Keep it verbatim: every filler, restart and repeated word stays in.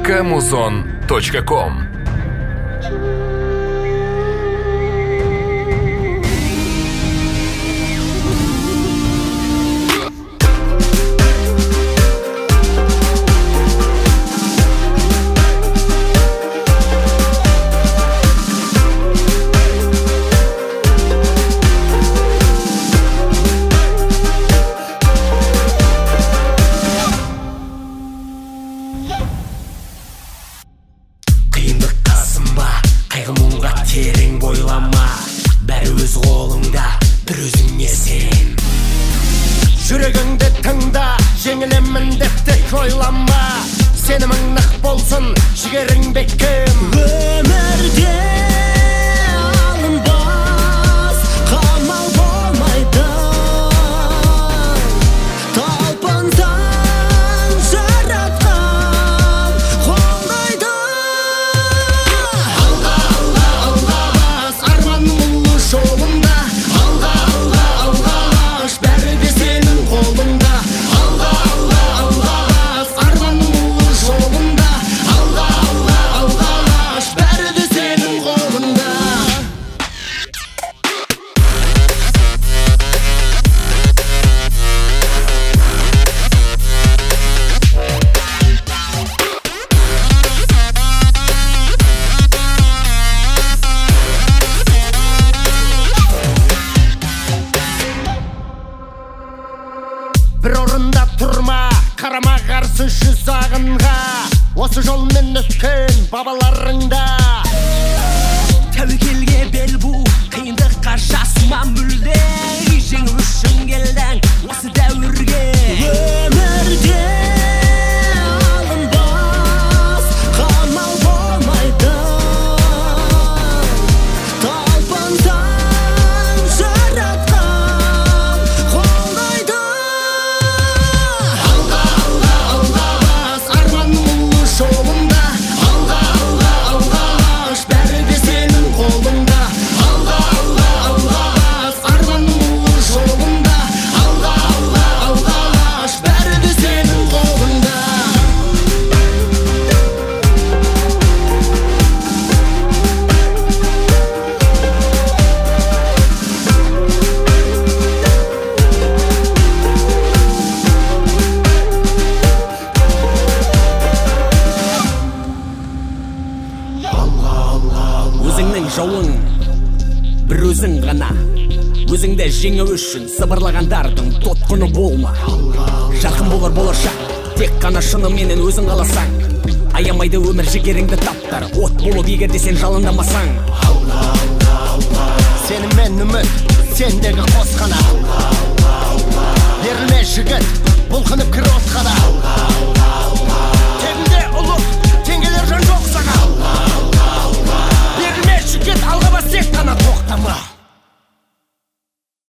точка музон точка ком. Жүрегіңді тыңда, жеңілемін деп тек ойлама. Сенімің нық болсын, жігерің бекем. Өмірде алынбас, қамал болмайды. Талпынсаң жаратқан қолдайды. Алға, алға, алға бас, арман мұлы жолында. Алға, алға, алға бас, бәрі де сенің қолыңда. Алға, алға, алға бас, арман мұлы жолында. Алға, алға, алға бас, бәрі де сенің қолыңда. Бір орында тұрма, қарама қарсы жүз ағынға. Осы жолмен өткен бабаларыңда. Тәуекелге бел бу, қиындыққа жасыма мүлде. Жеңу үшін келдің осы дәуірге. Өмірде алынбас, қамал болмайды. Талпынсаң жаратқан қолдайды. Алға, алға, алға бас, арман мұлы жолында. Алға, алға, алға бас, бәрі де сенің қолыңда. Алға, алға, алға бас, арман мұлы жолында. Алға, алға, алға бас, бәрі де сенің қолыңда. Өзіңнің жауың бір өзің ғана. Өзіңді жеңу үшін сыбырлағандардың тұтқыны болма. Жарқын болар болашақ, тек қана шыныменен өзің қаласаң. Аямайды өмір, жігеріңді таптар, от болып егер де сен жалындамасаң. Сенім мен үміт, сендегі қос қанат.